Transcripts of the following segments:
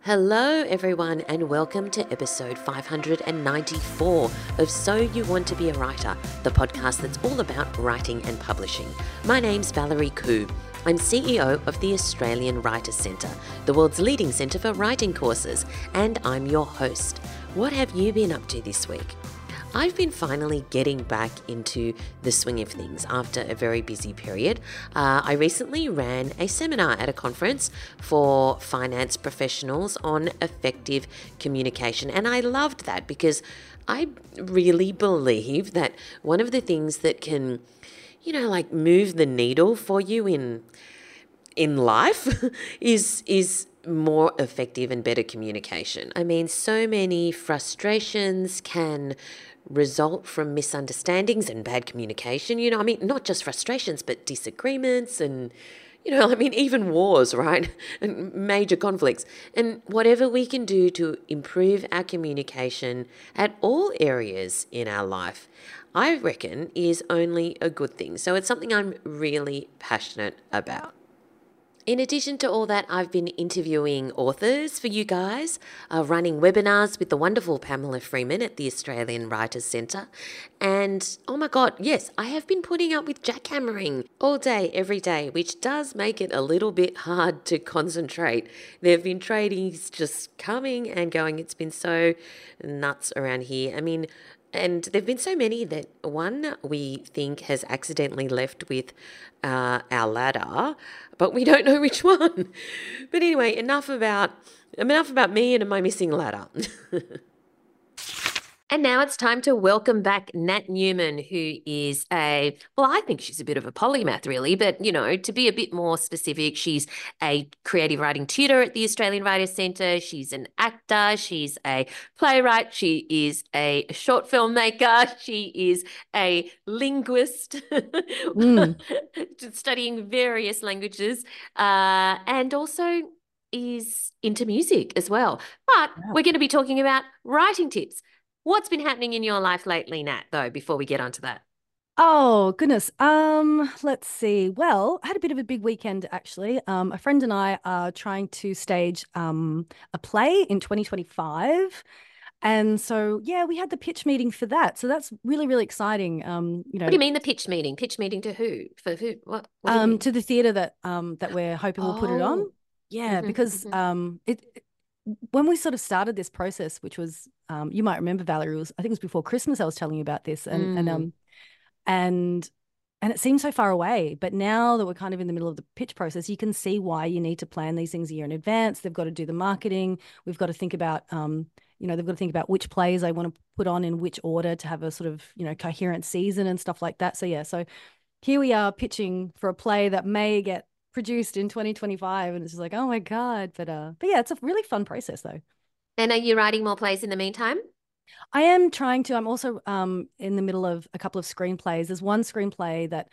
Hello, everyone, and welcome to episode 594 of So You Want to Be a Writer, the podcast that's all about writing and publishing. My name's Valerie Khoo. I'm CEO of the Australian Writers Centre, the world's leading centre for writing courses, and I'm your host. What have you been up to this week? I've been finally getting back into the swing of things after a very busy period. I recently ran a seminar at a conference for finance professionals on effective communication, and I loved that because I really believe that one of the things that can, move the needle for you in life is more effective and better communication. I mean, so many frustrations can result from misunderstandings and bad communication. Not just frustrations, but disagreements and, even wars, right? And major conflicts. And whatever we can do to improve our communication at all areas in our life, I reckon is only a good thing. So it's something I'm really passionate about. In addition to all that, I've been interviewing authors for you guys, running webinars with the wonderful Pamela Freeman at the Australian Writers Centre. And oh my God, yes, I have been putting up with jackhammering all day, every day, which does make it a little bit hard to concentrate. There have been tradies just coming and going. It's been so nuts around here. And there have been so many that one we think has accidentally left with our ladder, but we don't know which one. But anyway, enough about me and my missing ladder. And now it's time to welcome back Nat Newman, who is I think she's a bit of a polymath, really, but, to be a bit more specific, she's a creative writing tutor at the Australian Writers Centre. She's an actor. She's a playwright. She is a short film maker. She is a linguist, studying various languages, and also is into music as well. But we're going to be talking about writing tips. What's been happening in your life lately, Nat, though, before we get onto that? Oh, goodness. Let's see. Well, I had a bit of a big weekend actually. A friend and I are trying to stage a play in 2025. And so yeah, we had the pitch meeting for that. So that's really, really exciting. What do you mean the pitch meeting? Pitch meeting to who? For who? What do you mean? To the theatre that we're hoping will put it on. Oh. Yeah, because when we sort of started this process, which was you might remember, Valerie, I think it was before Christmas I was telling you about this. And it seems so far away, but now that we're kind of in the middle of the pitch process, you can see why you need to plan these things a year in advance. They've got to do the marketing. We've got to think about, they've got to think about which plays I want to put on in which order to have a sort of, coherent season and stuff like that. So yeah, so here we are pitching for a play that may get produced in 2025, and it's just like, oh my God. But yeah, it's a really fun process though. And are you writing more plays in the meantime? I am trying to. I'm also in the middle of a couple of screenplays. There's one screenplay that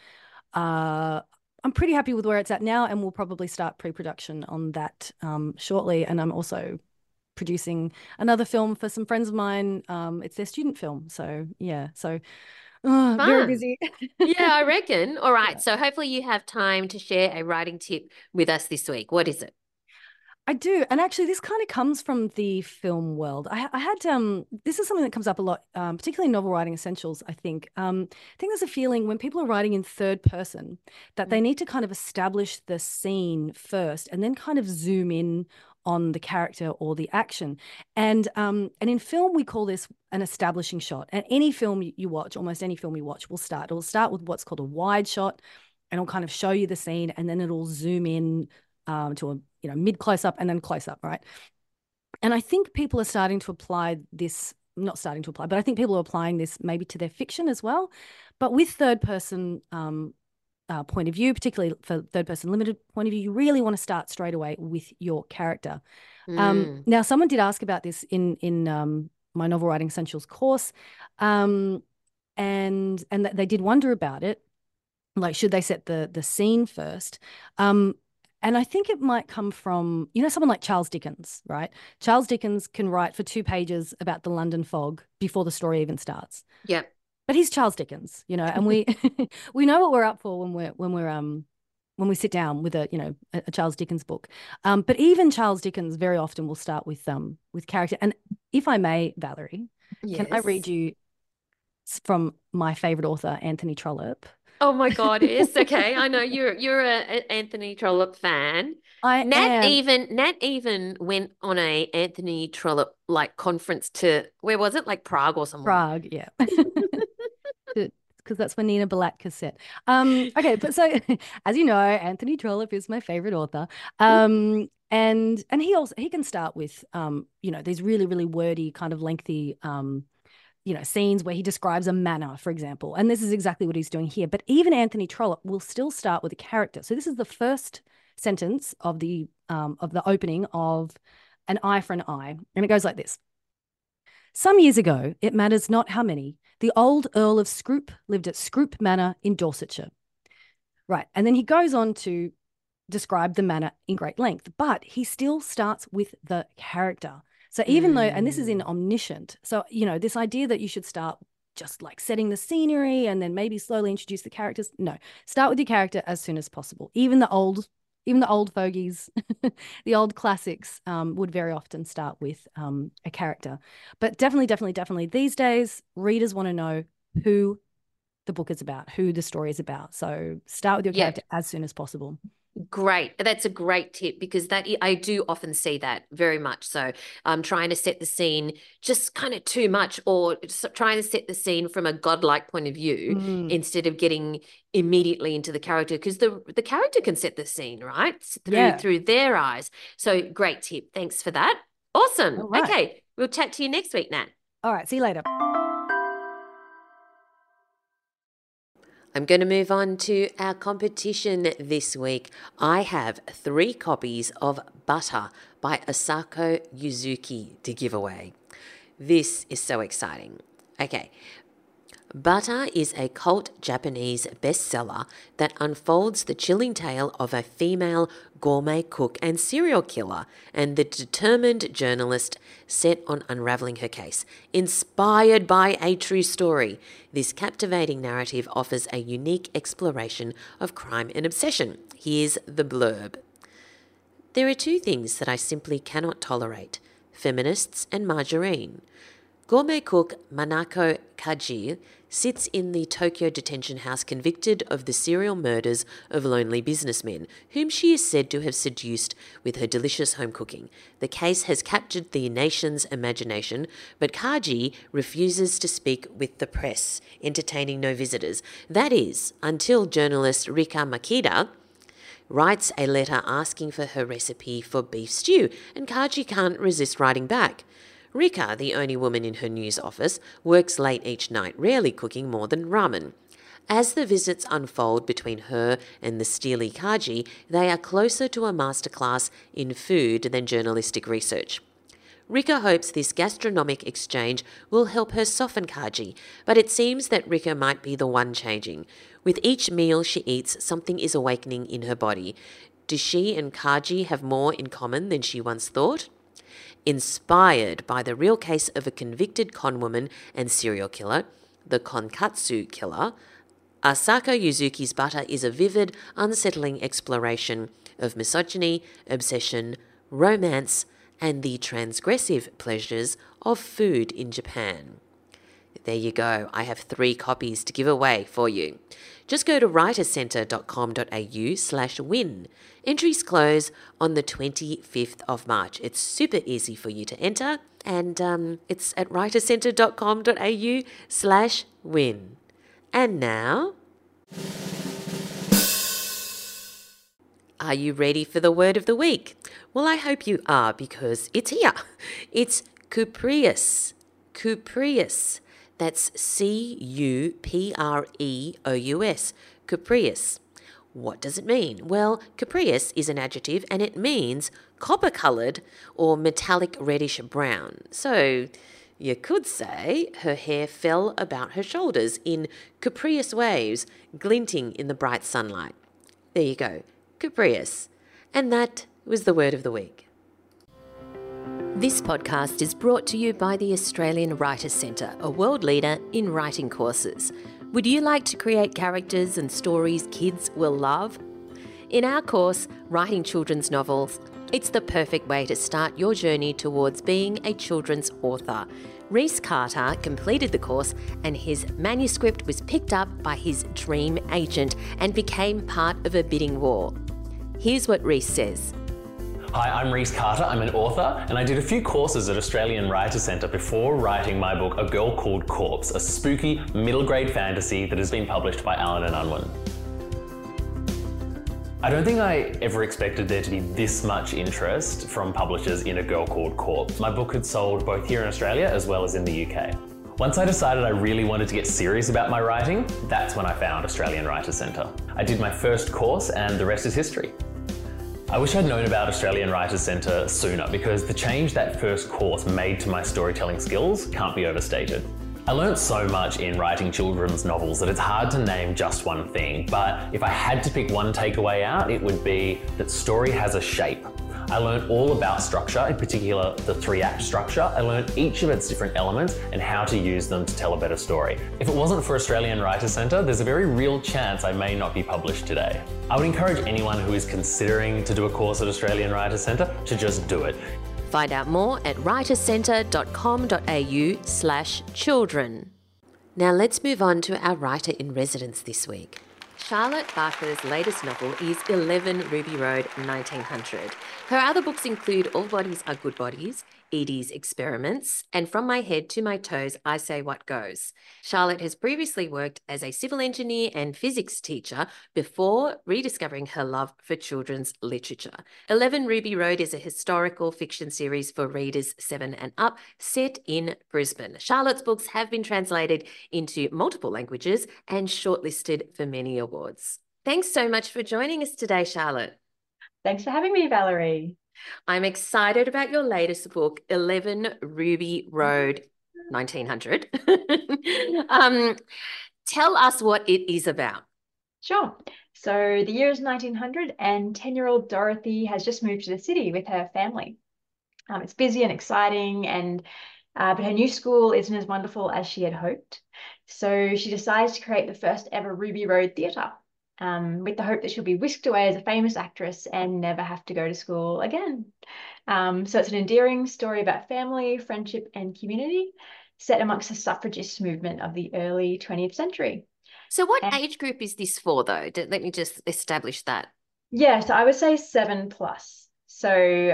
I'm pretty happy with where it's at now, and we'll probably start pre-production on that shortly. And I'm also producing another film for some friends of mine. It's their student film. So yeah, so very Fun. busy. Yeah, I reckon. All right. Yeah. So hopefully you have time to share a writing tip with us this week. What is it? I do. And actually, this kind of comes from the film world. I had, this is something that comes up a lot, particularly in novel writing essentials, I think there's a feeling when people are writing in third person that they need to kind of establish the scene first and then kind of zoom in on the character or the action. And in film, we call this an establishing shot. And any film you watch, almost any film you watch, it'll start with what's called a wide shot, and it'll kind of show you the scene, and then it'll zoom in to a mid close up and then close up, right? And I think people are starting to apply this, not starting to apply, but I think people are applying this maybe to their fiction as well, but with third person point of view, particularly for third person limited point of view, you really want to start straight away with your character. Now, someone did ask about this in my novel writing essentials course, and they did wonder about it, like should they set the scene first? And I think it might come from, someone like Charles Dickens, right? Charles Dickens can write for 2 pages about the London fog before the story even starts. Yep. But he's Charles Dickens, and we we know what we're up for when we're when we sit down with a Charles Dickens book. But even Charles Dickens very often will start with character. And if I may, Valerie, can I read you from my favorite author, Anthony Trollope? Oh my God, yes. Okay. I know you're a Anthony Trollope fan. I am. Nat even went on a Anthony Trollope like conference to, where was it? Like Prague or somewhere. Prague, yeah. Because that's where Nina Balatka set. Okay, but so as you know, Anthony Trollope is my favorite author. And he can start with these really, really wordy, kind of lengthy scenes where he describes a manor, for example. And this is exactly what he's doing here. But even Anthony Trollope will still start with a character. So this is the first sentence of the opening of An Eye for an Eye. And it goes like this. Some years ago, it matters not how many, the old Earl of Scroop lived at Scroop Manor in Dorsetshire. Right. And then he goes on to describe the manor in great length, but he still starts with the character. So even though, and this is in Omniscient, so, this idea that you should start just like setting the scenery and then maybe slowly introduce the characters. No, start with your character as soon as possible. Even the old fogies, the old classics would very often start with a character. But definitely these days, readers want to know who the book is about, who the story is about. So start with your character as soon as possible. Great. That's a great tip, because I do often see that very much. So trying to set the scene just kind of too much, or trying to set the scene from a godlike point of view instead of getting immediately into the character, because the character can set the scene, right? Through their eyes. So great tip. Thanks for that. Awesome. Right. Okay. We'll chat to you next week, Nat. All right. See you later. I'm going to move on to our competition this week. I have 3 copies of Butter by Asako Yuzuki to give away. This is so exciting. Okay. Butter is a cult Japanese bestseller that unfolds the chilling tale of a female gourmet cook and serial killer and the determined journalist set on unraveling her case. Inspired by a true story, this captivating narrative offers a unique exploration of crime and obsession. Here's the blurb. There are 2 things that I simply cannot tolerate: feminists and margarine. Gourmet cook Manako Kaji sits in the Tokyo detention house convicted of the serial murders of lonely businessmen, whom she is said to have seduced with her delicious home cooking. The case has captured the nation's imagination, but Kaji refuses to speak with the press, entertaining no visitors. That is, until journalist Rika Makita writes a letter asking for her recipe for beef stew, and Kaji can't resist writing back. Rika, the only woman in her news office, works late each night, rarely cooking more than ramen. As the visits unfold between her and the steely Kaji, they are closer to a masterclass in food than journalistic research. Rika hopes this gastronomic exchange will help her soften Kaji, but it seems that Rika might be the one changing. With each meal she eats, something is awakening in her body. Does she and Kaji have more in common than she once thought? Inspired by the real case of a convicted conwoman and serial killer, the Konkatsu killer, Asako Yuzuki's Butter is a vivid, unsettling exploration of misogyny, obsession, romance, and the transgressive pleasures of food in Japan. There you go. I have 3 copies to give away for you. Just go to writercentre.com.au/win. Entries close on the 25th of March. It's super easy for you to enter, and it's at writercentre.com.au/win. And now, are you ready for the word of the week? Well, I hope you are, because it's here. It's cupreous. Cupreous. That's Cupreous. Cupreous. What does it mean? Well, cupreous is an adjective and it means copper-coloured or metallic reddish brown. So you could say her hair fell about her shoulders in cupreous waves, glinting in the bright sunlight. There you go, cupreous. And that was the word of the week. This podcast is brought to you by the Australian Writers' Centre, a world leader in writing courses. Would you like to create characters and stories kids will love? In our course, Writing Children's Novels, it's the perfect way to start your journey towards being a children's author. Rhys Carter completed the course and his manuscript was picked up by his dream agent and became part of a bidding war. Here's what Rhys says. Hi, I'm Rhys Carter. I'm an author and I did a few courses at Australian Writer Centre before writing my book, A Girl Called Corpse, a spooky middle grade fantasy that has been published by Allen and Unwin. I don't think I ever expected there to be this much interest from publishers in A Girl Called Corpse. My book had sold both here in Australia as well as in the UK. Once I decided I really wanted to get serious about my writing, that's when I found Australian Writer Centre. I did my first course and the rest is history. I wish I'd known about Australian Writers Centre sooner because the change that first course made to my storytelling skills can't be overstated. I learnt so much in writing children's novels that it's hard to name just one thing, but if I had to pick one takeaway out, it would be that story has a shape. I learned all about structure, in particular the 3-act structure. I learned each of its different elements and how to use them to tell a better story. If it wasn't for Australian Writers Centre, there's a very real chance I may not be published today. I would encourage anyone who is considering to do a course at Australian Writers Centre to just do it. Find out more at writerscentre.com.au/children. Now let's move on to our writer in residence this week. Charlotte Barker's latest novel is 11 Ruby Road 1900. Her other books include All Bodies Are Good Bodies, Edie's Experiments, and From My Head to My Toes, I Say What Goes. Charlotte has previously worked as a civil engineer and physics teacher before rediscovering her love for children's literature. 11 Ruby Road is a historical fiction series for readers 7 and up, set in Brisbane. Charlotte's books have been translated into multiple languages and shortlisted for many awards. Thanks so much for joining us today, Charlotte. Thanks for having me, Valerie. I'm excited about your latest book, 11 Ruby Road 1900. Tell us what it is about. Sure. So the year is 1900 and 10-year-old Dorothy has just moved to the city with her family. It's busy and exciting, but her new school isn't as wonderful as she had hoped. So she decides to create the first ever Ruby Road Theatre. With the hope that she'll be whisked away as a famous actress and never have to go to school again. So it's an endearing story about family, friendship, and community set amongst the suffragist movement of the early 20th century. So what age group is this for, though? Let me just establish that. Yeah, so I would say 7+. So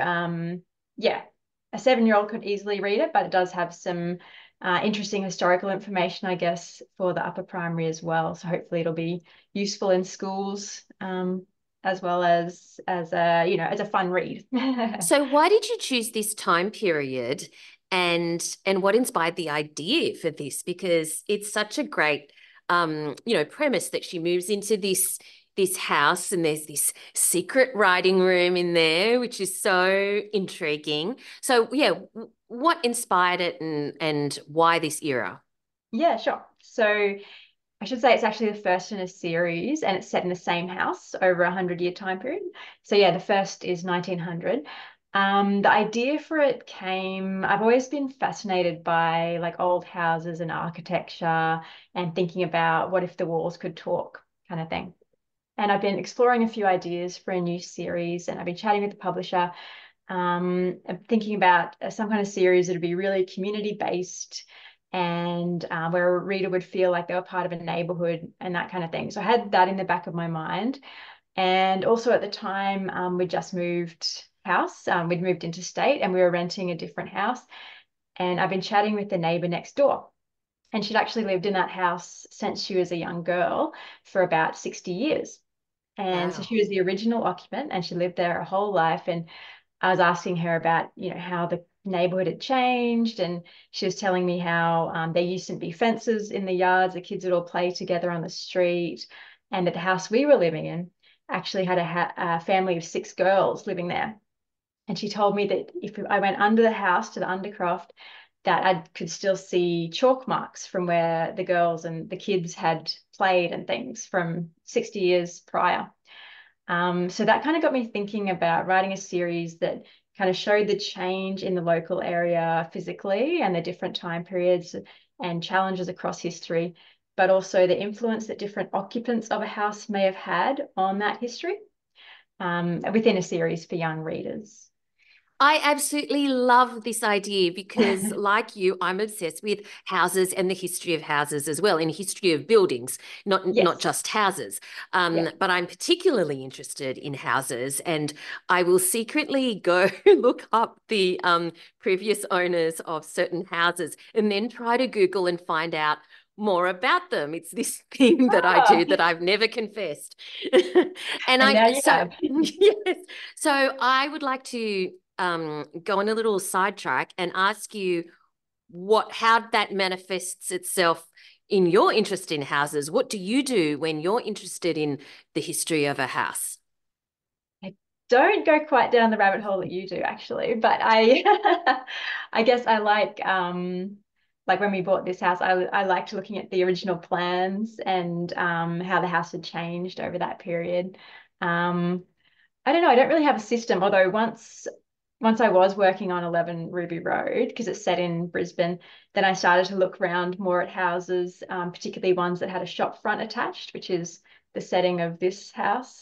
yeah, a 7-year-old could easily read it, but it does have some interesting historical information, I guess, for the upper primary as well. So hopefully it'll be useful in schools as well as a fun read. So why did you choose this time period, and what inspired the idea for this? Because it's such a great premise that she moves into this house and there's this secret writing room in there, which is so intriguing. So yeah, what inspired it and why this era? Yeah, sure. So I should say it's actually the first in a series and it's set in the same house over a 100-year time period. So yeah, the first is 1900. The idea for it came, I've always been fascinated by like old houses and architecture and thinking about what if the walls could talk kind of thing. And I've been exploring a few ideas for a new series and I've been chatting with the publisher, thinking about some kind of series that would be really community-based and where a reader would feel like they were part of a neighborhood and that kind of thing. So I had that in the back of my mind. And also at the time, we just moved house. We'd moved interstate and we were renting a different house. And I've been chatting with the neighbor next door. And she'd actually lived in that house since she was a young girl for about 60 years. And Wow. so she was the original occupant and she lived there her whole life. And I was asking her about, how the neighborhood had changed. And she was telling me how there used to be fences in the yards. The kids would all play together on the street. And that the house we were living in actually had a family of 6 girls living there. And she told me that if I went under the house to the undercroft, that I could still see chalk marks from where the girls and the kids had played and things from 60 years prior. So that kind of got me thinking about writing a series that kind of showed the change in the local area physically and the different time periods and challenges across history, but also the influence that different occupants of a house may have had on that history. within a series for young readers. I absolutely love this idea because, like you, I'm obsessed with houses and the history of houses as well, and history of buildings, not Yes. just houses. Yeah. But I'm particularly interested in houses, and I will secretly go look up the previous owners of certain houses, and then try to Google and find out more about them. It's this thing that I do that I've never confessed, And now you have. yes. So I would like to go on a little sidetrack and ask you how that manifests itself in your interest in houses. What do you do when you're interested in the history of a house? I don't go quite down the rabbit hole that you do, actually, but I I guess I like when we bought this house, I liked looking at the original plans and how the house had changed over that period. Um, I don't know, I don't really have a system, although once I was working on 11 Ruby Road, because it's set in Brisbane, then I started to look around more at houses, particularly ones that had a shop front attached, which is the setting of this house.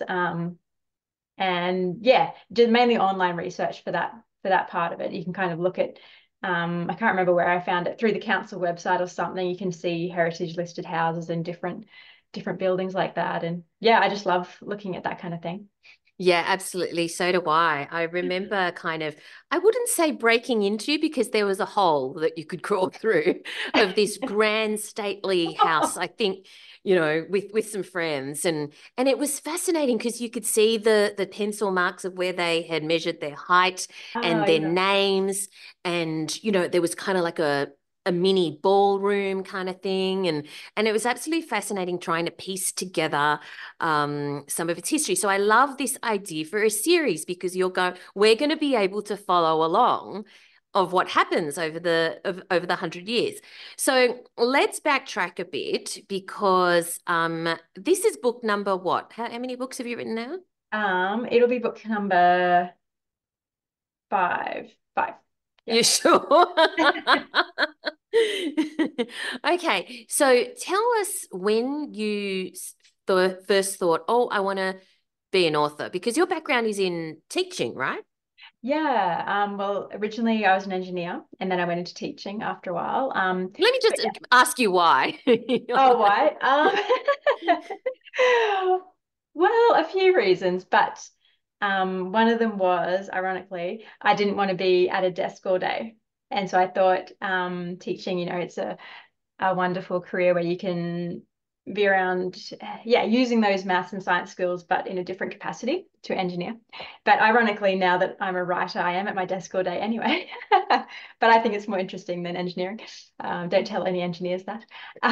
And yeah, did mainly online research for that part of it. You can kind of look at I can't remember where I found it, through the council website or something. You can see heritage listed houses and different buildings like that. And yeah, I just love looking at that kind of thing. Yeah, absolutely. So do I. I remember kind of, I wouldn't say breaking into because there was a hole that you could crawl through of this grand stately house. I think, with some friends, and it was fascinating because you could see the pencil marks of where they had measured their height Oh and their yeah. names, and there was kind of like a mini ballroom kind of thing, and it was absolutely fascinating trying to piece together some of its history. So I love this idea for a series because we're going to be able to follow along of what happens over over the 100 years. So let's backtrack a bit because this is book number what? How many books have you written now? It'll be book number five. Five. Yeah. You sure? Okay, so tell us when you first thought, oh, I want to be an author, because your background is in teaching, right? Yeah. Well, originally I was an engineer and then I went into teaching after a while. Let me But just yeah. ask you why. Oh, why? Well, a few reasons, but one of them was, ironically, I didn't want to be at a desk all day. And so I thought teaching, it's a wonderful career where you can be around, yeah, using those maths and science skills, but in a different capacity to engineer. But ironically, now that I'm a writer, I am at my desk all day anyway. But I think it's more interesting than engineering. Don't tell any engineers that.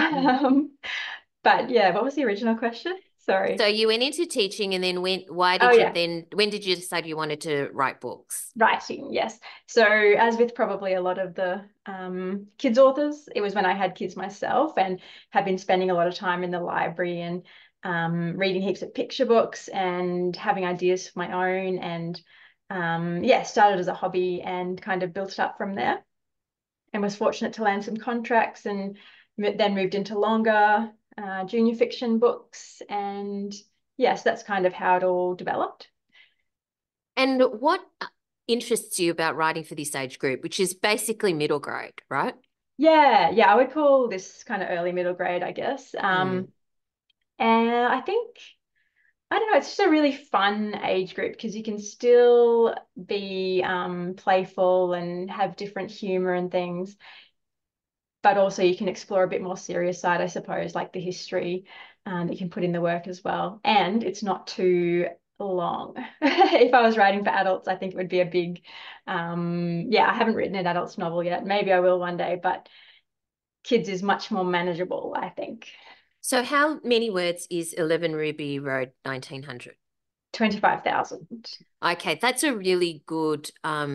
But yeah, what was the original question? So Sorry. you went into teaching, and then Oh yeah. when did you decide you wanted to write books? Writing, yes. So, as with probably a lot of the kids authors, it was when I had kids myself and have been spending a lot of time in the library and reading heaps of picture books and having ideas for my own. And yeah, started as a hobby and kind of built it up from there. And was fortunate to land some contracts and then moved into longer junior fiction books. And yes, that's kind of how it all developed. And what interests you about writing for this age group, which is basically middle grade, right? Yeah, I would call this kind of early middle grade, I guess. Mm. And I think, I don't know, it's just a really fun age group because you can still be playful and have different humor and things, but also you can explore a bit more serious side, I suppose, like the history that you can put in the work as well. And it's not too long. If I was writing for adults, I think it would be a big, yeah, I haven't written an adults novel yet. Maybe I will one day, but kids is much more manageable, I think. So how many words is 11 Ruby Road 1900? 25,000. Okay, that's a really good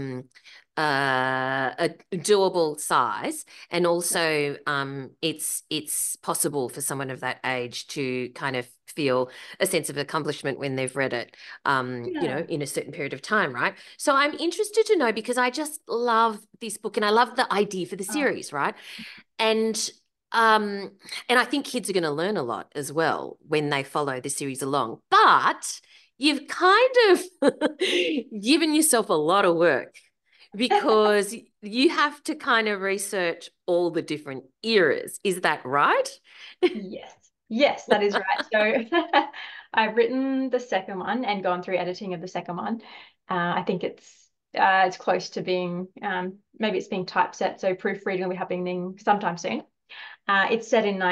a doable size, and also it's possible for someone of that age to kind of feel a sense of accomplishment when they've read it Yeah. in a certain period of time, right? So I'm interested to know because I just love this book and I love the idea for the Oh, series, right? And um and I think kids are going to learn a lot as well when they follow the series along. But you've kind of given yourself a lot of work because you have to kind of research all the different eras. Is that right? Yes. Yes, that is right. So I've written the second one and gone through editing of the second one. I think it's close to being maybe it's being typeset, so proofreading will be happening sometime soon. It's set in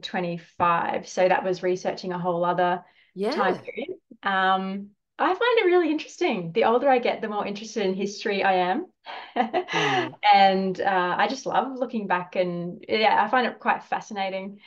1925, so that was researching a whole other time Yeah. period. I find it really interesting. The older I get, the more interested in history I am. Mm. And I just love looking back, and yeah, I find it quite fascinating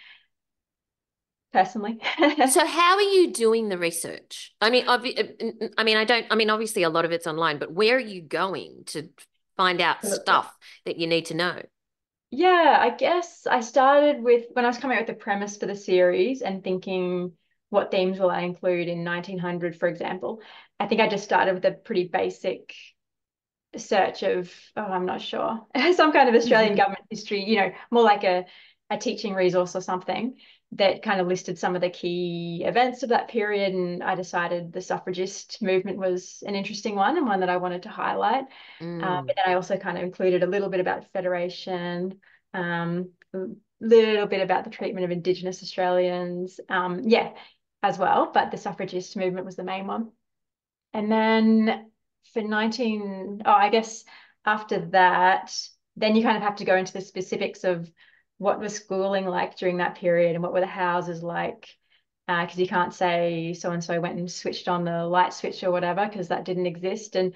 personally. So how are you doing the research? I mean, obviously a lot of it's online, but where are you going to find out stuff that you need to know? Yeah, I guess I started with when I was coming up with the premise for the series and thinking what themes will I include in 1900, for example. I think I just started with a pretty basic search of, oh, I'm not sure, some kind of Australian government history, more like a teaching resource or something that kind of listed some of the key events of that period. And I decided the suffragist movement was an interesting one and one that I wanted to highlight. But then I also kind of included a little bit about Federation, a little bit about the treatment of Indigenous Australians, yeah, as well. But the suffragist movement was the main one. And then for 19, oh, I guess after that, then you kind of have to go into the specifics of what was schooling like during that period and what were the houses like. Because you can't say so and so went and switched on the light switch or whatever, because that didn't exist. And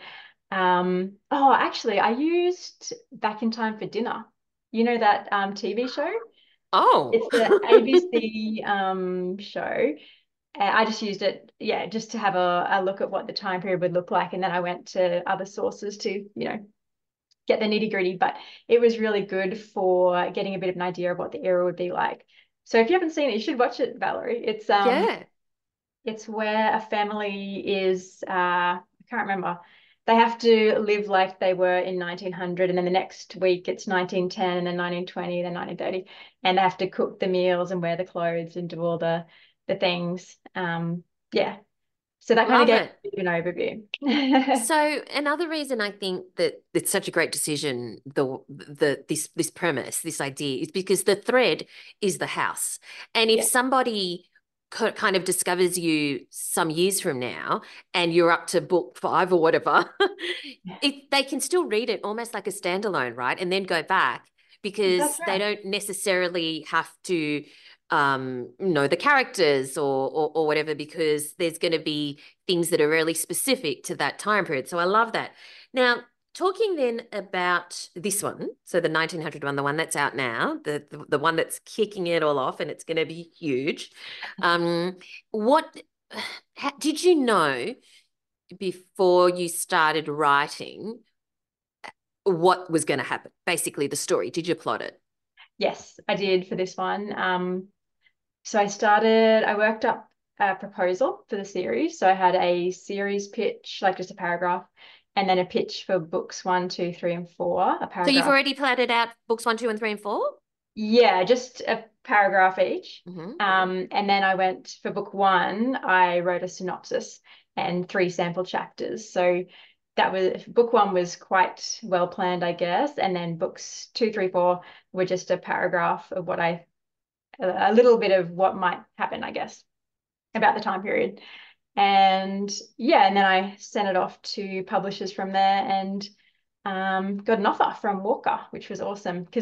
oh, actually, I used Back in Time for Dinner. You know that TV show? Oh. It's the ABC show. I just used it, yeah, just to have a look at what the time period would look like. And then I went to other sources to, get the nitty gritty. But it was really good for getting a bit of an idea of what the era would be like. So if you haven't seen it, you should watch it, Valerie. Yeah. It's where a family is, I can't remember. They have to live like they were in 1900, and then the next week it's 1910, and then 1920, then 1930, and they have to cook the meals and wear the clothes and do all the things. Yeah, so that kind of Love gave it. an overview. So another reason I think that it's such a great decision, this premise, this idea, is because the thread is the house. And if Yeah, somebody kind of discovers you some years from now and you're up to book 5 or whatever, they can still read it almost like a standalone, right? And then go back that's because they right. don't necessarily have to know the characters or whatever, because there's going to be things that are really specific to that time period. So I love that. Now, talking then about this one, so the 1900 one, the one that's out now, the one that's kicking it all off, and it's going to be huge. What did you know before you started writing what was going to happen? Basically, the story. Did you plot it? Yes, I did for this one. So I worked up a proposal for the series. So I had a series pitch, like just a paragraph, and then a pitch for books one, two, three, and four, a So you've paragraph. already plotted out books 1, 2, and 3, and 4? Yeah, just a paragraph each. Mm-hmm. And then I went for book one, I wrote a synopsis and 3 sample chapters. So that was book one was quite well planned, I guess. And then books two, three, four were just a paragraph of a little bit of what might happen, I guess, about the time period. And yeah, and then I sent it off to publishers from there and got an offer from Walker, which was awesome because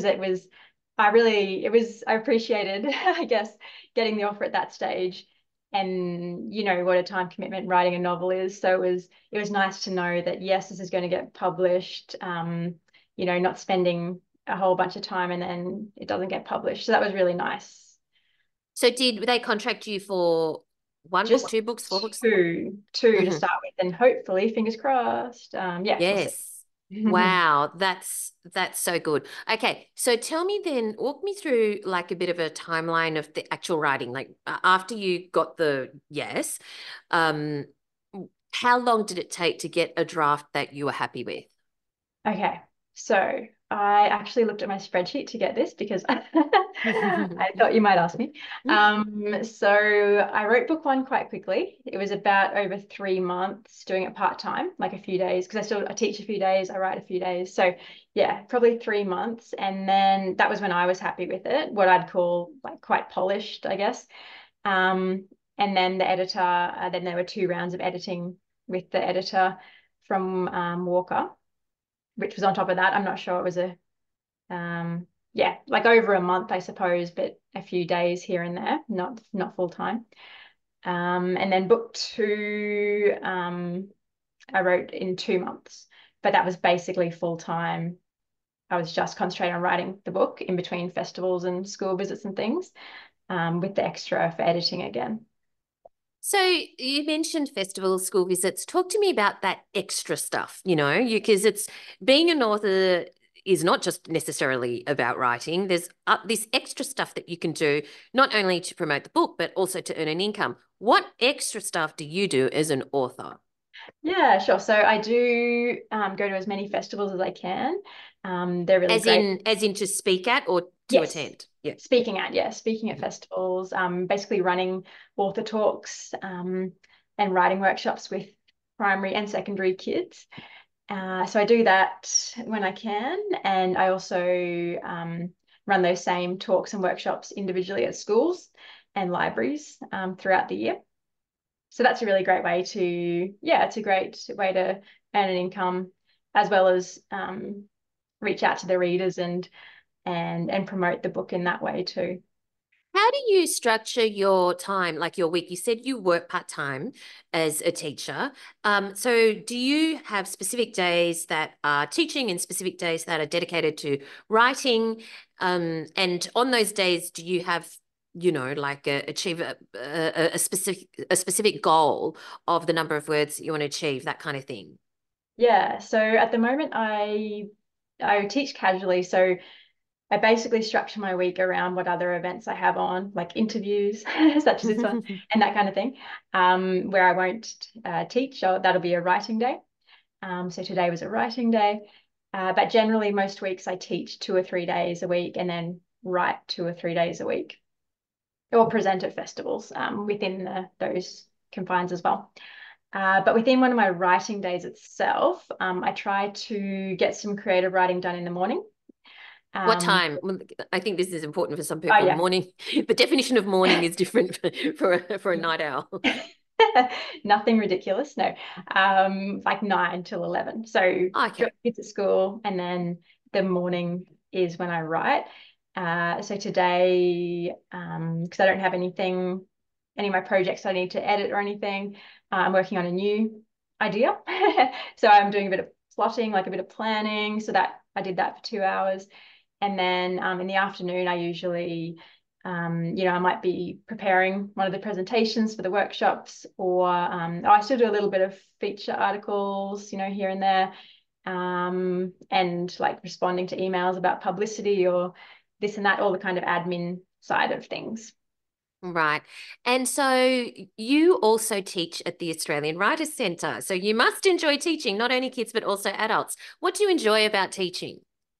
I appreciated, I guess, getting the offer at that stage. And you know what a time commitment writing a novel is. So it was nice to know that yes, this is going to get published. Not spending a whole bunch of time and then it doesn't get published. So that was really nice. So did they contract you for 1 book, Just 2 books, 4 books? two to Mm-hmm. start with, and hopefully, fingers crossed. Yeah, we'll see. Yes. Wow, that's so good. Okay, so tell me then, walk me through like a bit of a timeline of the actual writing. Like after you got the yes, um, how long did it take to get a draft that you were happy with? Okay. So I actually looked at my spreadsheet to get this because I thought you might ask me. So I wrote book one quite quickly. It was about over 3 months doing it part-time, like a few days, because I teach a few days, I write a few days. So yeah, probably 3 months. And then that was when I was happy with it, what I'd call like quite polished, I guess. And then the editor, then there were 2 rounds of editing with the editor from Walker, which was on top of that. I'm not sure it was like over a month, I suppose, but a few days here and there, not full time. And then book two, I wrote in 2 months, but that was basically full time. I was just concentrating on writing the book in between festivals and school visits and things, with the extra for editing again. So you mentioned festivals, school visits. Talk to me about that extra stuff, because it's being an author is not just necessarily about writing. There's this extra stuff that you can do, not only to promote the book, but also to earn an income. What extra stuff do you do as an author? Yeah, sure. So I do go to as many festivals as I can. They're really great. As in to speak at or to Yes. attend? Yeah. Speaking at festivals, basically running author talks, and writing workshops with primary and secondary kids. So I do that when I can, and I also run those same talks and workshops individually at schools and libraries throughout the year. So that's a really great way it's a great way to earn an income, as well as reach out to the readers and promote the book in that way too. How do you structure your time, like your week? You said you work part-time as a teacher. So do you have specific days that are teaching and specific days that are dedicated to writing? And on those days, do you have, like achieve a specific goal of the number of words that you want to achieve, that kind of thing? Yeah, so at the moment I teach casually, so I basically structure my week around what other events I have on, like interviews, such as this one, and that kind of thing, where I won't teach. So that'll be a writing day. So today was a writing day. But generally, most weeks I teach 2 or 3 days a week and then write 2 or 3 days a week, or present at festivals within those confines as well. But within one of my writing days itself, I try to get some creative writing done in the morning. What time? Well, I think this is important for some Oh, people. yeah. Morning, the definition of morning is different for a night owl. Nothing ridiculous, no. Like 9 till 11. So Okay. drop kids at school, and then the morning is when I write. So today, because I don't have any of my projects I need to edit or anything, I'm working on a new idea. So I'm doing a bit of plotting, like a bit of planning. So that I did that for 2 hours. And then in the afternoon, I usually, I might be preparing one of the presentations for the workshops, or I still do a little bit of feature articles, here and there, and like responding to emails about publicity or this and that, all the kind of admin side of things. Right. And so you also teach at the Australian Writers Centre. So you must enjoy teaching, not only kids, but also adults. What do you enjoy about teaching?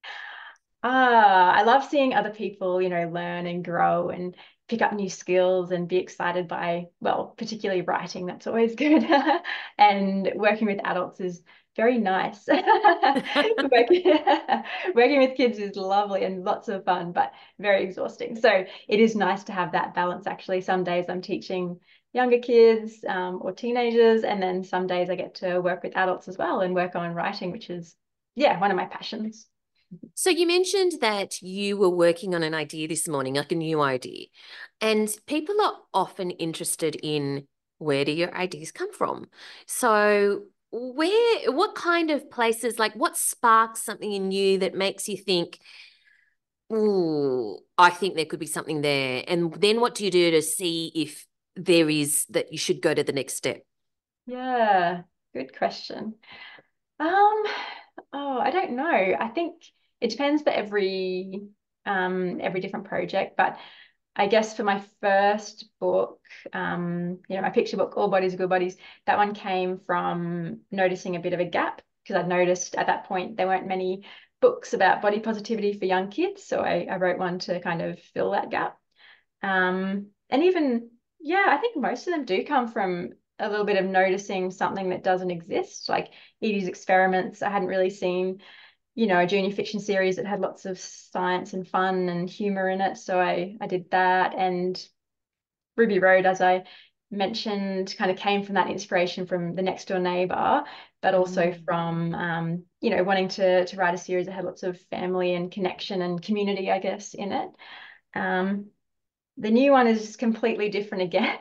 I love seeing other people, learn and grow and pick up new skills and be excited by, well, particularly writing. That's always good. And working with adults is very nice. Working, working with kids is lovely and lots of fun, but very exhausting. So it is nice to have that balance, actually. Some days I'm teaching younger kids or teenagers, and then some days I get to work with adults as well and work on writing, which is, one of my passions. So you mentioned that you were working on an idea this morning, like a new idea, and people are often interested in where do your ideas come from? So what kind of places, like what sparks something in you that makes you think, ooh, I think there could be something there? And then what do you do to see if there is that you should go to the next step? Yeah, good question. Um, oh, I don't know. I think it depends for every different project, but I guess for my first book, my picture book, All Bodies Are Good Bodies, that one came from noticing a bit of a gap, because I'd noticed at that point there weren't many books about body positivity for young kids. So I wrote one to kind of fill that gap. And even, yeah, I think most of them do come from a little bit of noticing something that doesn't exist, like Edie's Experiments. I hadn't really seen, a junior fiction series that had lots of science and fun and humor in it. So I did that. And Ruby Road, as I mentioned, kind of came from that inspiration from The Next Door Neighbor, but also from, wanting to write a series that had lots of family and connection and community, I guess, in it. The new one is completely different again.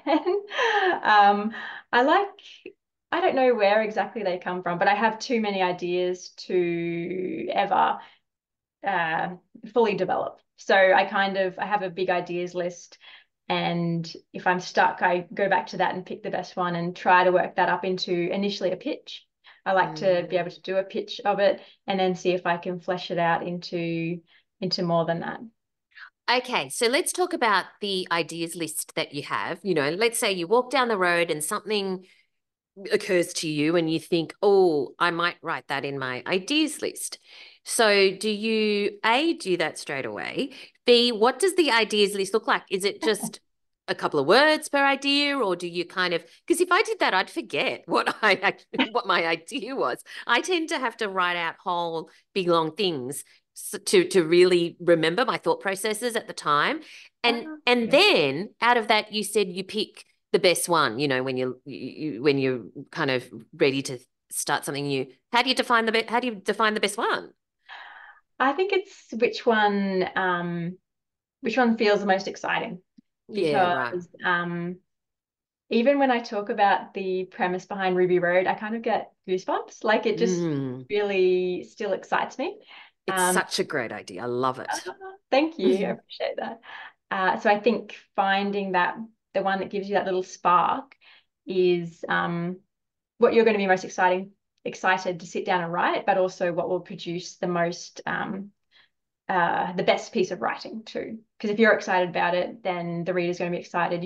I don't know where exactly they come from, but I have too many ideas to ever fully develop. So I have a big ideas list. And if I'm stuck, I go back to that and pick the best one and try to work that up into initially a pitch. I like to be able to do a pitch of it and then see if I can flesh it out into more than that. Okay, so let's talk about the ideas list that you have. Let's say you walk down the road and something occurs to you and you think, oh, I might write that in my ideas list. So do you, A, do that straight away? B, what does the ideas list look like? Is it just a couple of words per idea, or do you kind of, because if I did that, I'd forget what my idea was. I tend to have to write out whole big long things to really remember my thought processes at the time. And then out of that, you said you pick the best one, when you're kind of ready to start something new. How do you define the best one? I think it's which one feels the most exciting, because even when I talk about the premise behind Ruby Road, I kind of get goosebumps. Like, it just really still excites me. It's such a great idea. I love it. Thank you. I appreciate that. So I think finding the one that gives you that little spark is what you're going to be most excited to sit down and write, but also what will produce the most the best piece of writing too. Because if you're excited about it, then the reader's going to be excited.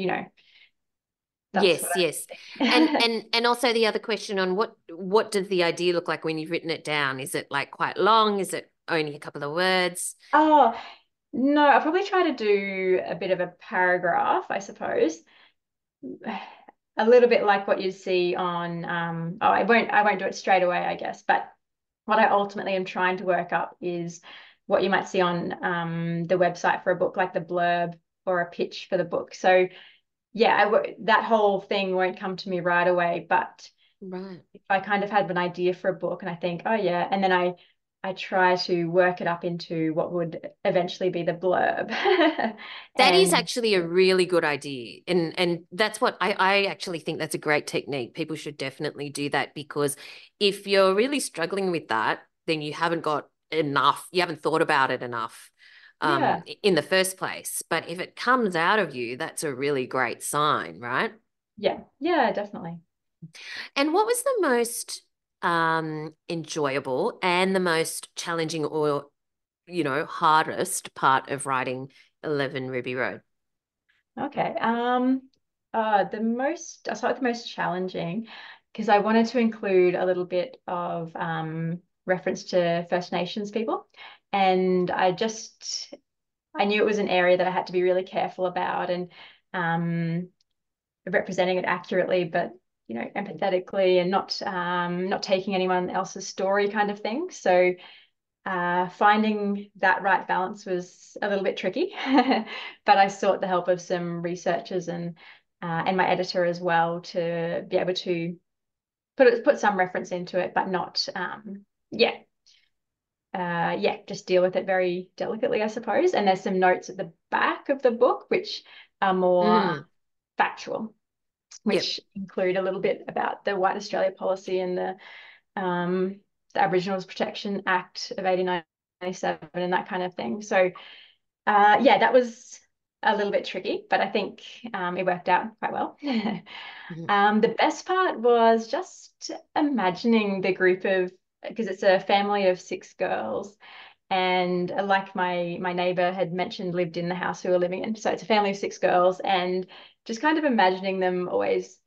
Yes. And also the other question on what does the idea look like when you've written it down? Is it like quite long? Is it only a couple of words? Oh, no, I'll probably try to do a bit of a paragraph, I suppose. A little bit like what you see on I won't do it straight away, I guess, but what I ultimately am trying to work up is what you might see on the website for a book, like the blurb or a pitch for the book. So yeah, that whole thing won't come to me right away, but if I kind of had an idea for a book and I think, oh yeah, and then I try to work it up into what would eventually be the blurb. That is actually a really good idea. And that's what I actually think that's a great technique. People should definitely do that, because if you're really struggling with that, then you haven't got enough, you haven't thought about it enough in the first place. But if it comes out of you, that's a really great sign, right? Yeah, definitely. And what was the most enjoyable and the most challenging or hardest part of writing 11 Ruby Road? Okay. I'll start with the most challenging, because I wanted to include a little bit of reference to First Nations people, and I knew it was an area that I had to be really careful about, and representing it accurately, but empathetically, and not taking anyone else's story, kind of thing. So finding that right balance was a little bit tricky, but I sought the help of some researchers and my editor as well, to be able to put some reference into it, but not just deal with it very delicately, I suppose. And there's some notes at the back of the book which are more factual, which include a little bit about the White Australia policy and the Aboriginals Protection Act of 1897 and that kind of thing. So that was a little bit tricky, but I think it worked out quite well. The best part was just imagining the group of, because it's a family of 6 girls, and like my neighbor had mentioned, lived in the house we were living in. So it's a family of 6 girls, and just kind of imagining them always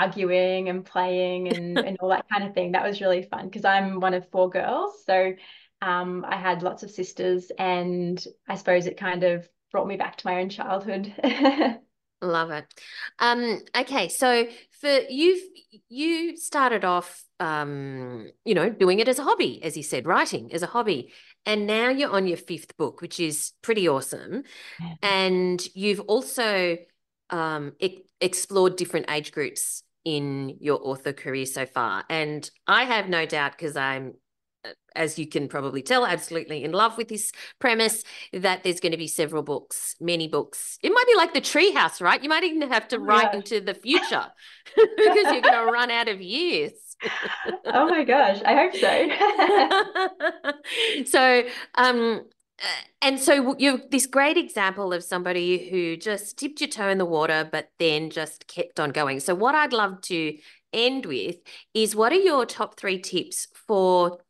arguing and playing and all that kind of thing. That was really fun, because I'm one of 4 girls. So I had lots of sisters, and I suppose it kind of brought me back to my own childhood. Love it. Okay, so you started off doing it as a hobby, as you said, writing as a hobby. And now you're on your fifth book, which is pretty awesome. And you've also explored different age groups in your author career so far. And I have no doubt, because I'm, as you can probably tell, absolutely in love with this premise, that there's going to be several books, many books. It might be like the treehouse, right? You might even have to write into the future because you're going to run out of years. Oh my gosh, I hope so. So, and so you're this great example of somebody who just dipped your toe in the water, but then just kept on going. So what I'd love to end with is, what are your top 3 tips for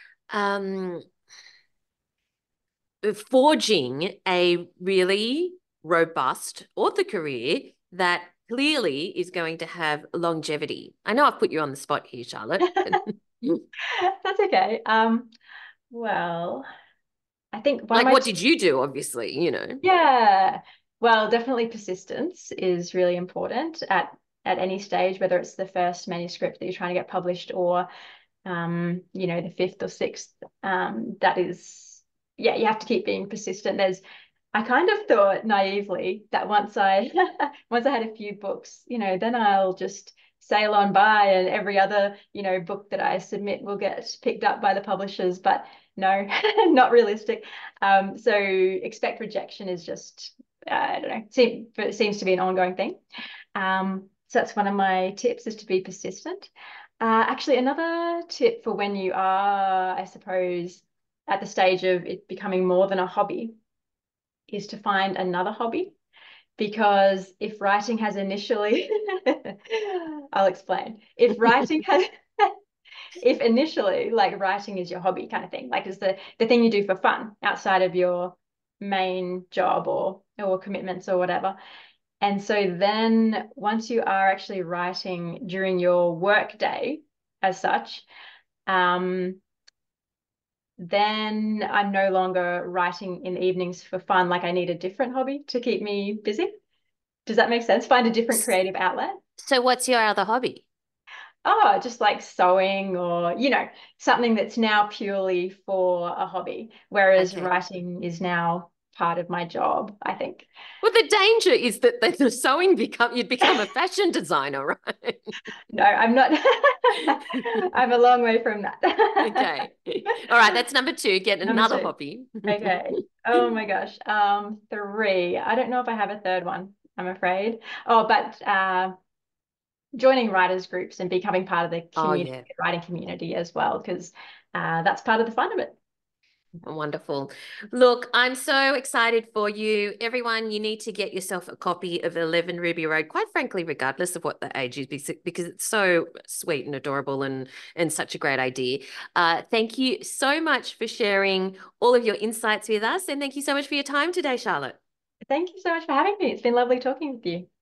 forging a really robust author career that clearly is going to have longevity? I know I've put you on the spot here, Charlotte. That's okay. Well, I think what did you do, obviously, Yeah. Well, definitely persistence is really important at any stage, whether it's the first manuscript that you're trying to get published, or the 5th or 6th. That is, yeah, you have to keep being persistent. I kind of thought naively that once I had a few books, then I'll just sail on by, and every other, book that I submit will get picked up by the publishers. But no, not realistic. So expect rejection is just, I don't know, it seems to be an ongoing thing. So that's one of my tips, is to be persistent. Actually, another tip for when you are, I suppose, at the stage of it becoming more than a hobby, is to find another hobby. Because if writing has initially, I'll explain. If initially, like, writing is your hobby kind of thing, like it's the thing you do for fun outside of your main job or commitments or whatever. And so then once you are actually writing during your work day as such, then I'm no longer writing in the evenings for fun. Like, I need a different hobby to keep me busy. Does that make sense? Find a different creative outlet. So what's your other hobby? Oh, just like sewing, or, something that's now purely for a hobby, whereas writing is now part of my job, I think. Well, the danger is that the sewing you'd become a fashion designer, right? No, I'm not. I'm a long way from that. Okay. All right, that's number 2. Get another hobby. Okay. Oh my gosh. 3. I don't know if I have a third one, I'm afraid. Oh, but joining writers groups and becoming part of the community, writing community as well, because that's part of the fun of it. Wonderful. Look, I'm so excited for you. Everyone, you need to get yourself a copy of 11 Ruby Road, quite frankly, regardless of what the age is, because it's so sweet and adorable and such a great idea. Thank you so much for sharing all of your insights with us. And thank you so much for your time today, Charlotte. Thank you so much for having me. It's been lovely talking with you.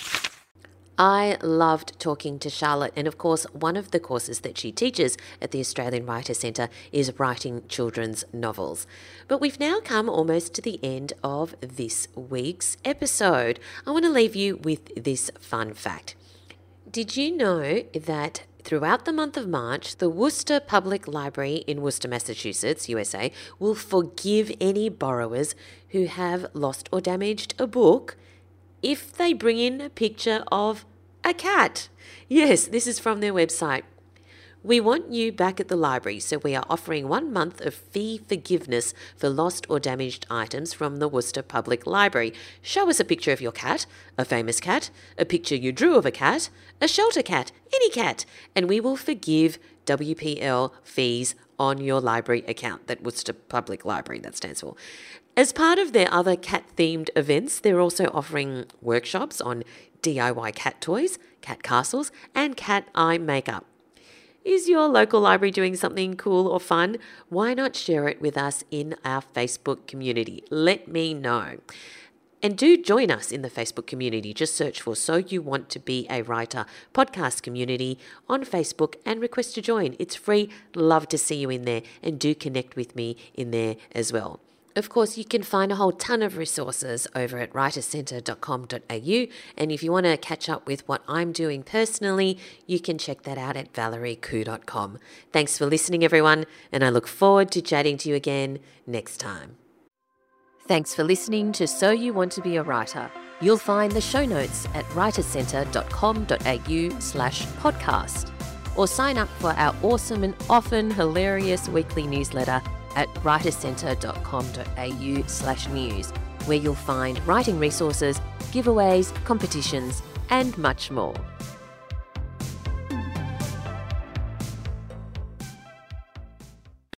I loved talking to Charlotte, and of course, one of the courses that she teaches at the Australian Writer Centre is writing children's novels. But we've now come almost to the end of this week's episode. I want to leave you with this fun fact. Did you know that throughout the month of March, the Worcester Public Library in Worcester, Massachusetts, USA, will forgive any borrowers who have lost or damaged a book if they bring in a picture of a cat? Yes, this is from their website. We want you back at the library, so we are offering 1 month of fee forgiveness for lost or damaged items from the Worcester Public Library. Show us a picture of your cat, a famous cat, a picture you drew of a cat, a shelter cat, any cat, and we will forgive WPL fees on your library account. That Worcester Public Library, that stands for. As part of their other cat-themed events, they're also offering workshops on DIY cat toys, cat castles, and cat eye makeup. Is your local library doing something cool or fun? Why not share it with us in our Facebook community? Let me know. And do join us in the Facebook community. Just search for So You Want to Be a Writer podcast community on Facebook and request to join. It's free. Love to see you in there, and do connect with me in there as well. Of course, you can find a whole ton of resources over at writercentre.com.au. And if you want to catch up with what I'm doing personally, you can check that out at valeriekoo.com. Thanks for listening, everyone, and I look forward to chatting to you again next time. Thanks for listening to So You Want to Be a Writer. You'll find the show notes at writercentre.com.au/podcast, or sign up for our awesome and often hilarious weekly newsletter at writercentre.com.au/news, where you'll find writing resources, giveaways, competitions, and much more.